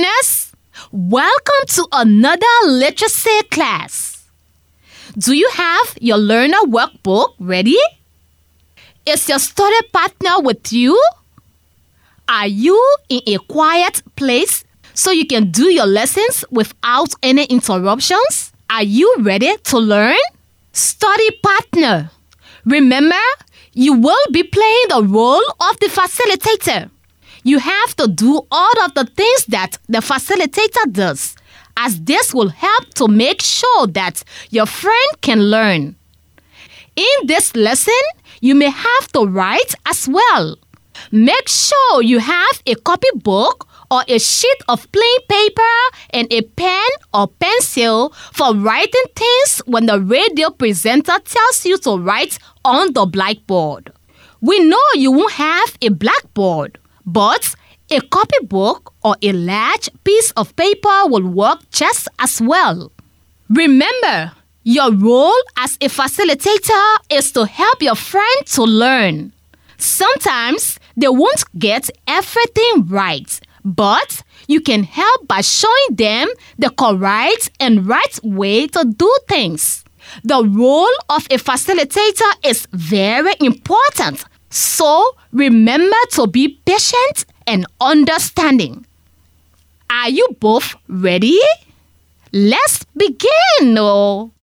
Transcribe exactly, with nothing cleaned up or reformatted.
learners, welcome to another literacy class. Do you have your learner workbook ready? Is your study partner with you? Are you in a quiet place so you can do your lessons without any interruptions? Are you ready to learn? Study partner. Remember, you will be playing the role of the facilitator. You have to do all of the things that the facilitator does, as this will help to make sure that your friend can learn. In this lesson, you may have to write as well. Make sure you have a copybook or a sheet of plain paper and a pen or pencil for writing things when the radio presenter tells you to write on the blackboard. We know you won't have a blackboard, but a copybook or a large piece of paper will work just as well. Remember, your role as a facilitator is to help your friend to learn. Sometimes they won't get everything right, but you can help by showing them the correct and right way to do things. The role of a facilitator is very important, so remember to be patient and understanding. Are you both ready? Let's begin. Oh.